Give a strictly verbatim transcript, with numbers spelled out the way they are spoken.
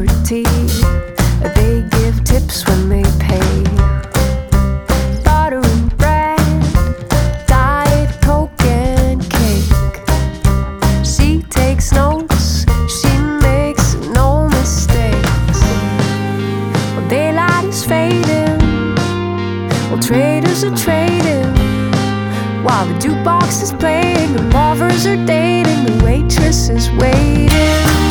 tea. They give tips when they pay. Butter and bread, Diet Coke and cake. She takes notes, she makes no mistakes. Well, daylight is fading, while traders are trading, while the jukebox is playing and lovers are dating. The waitress is waiting.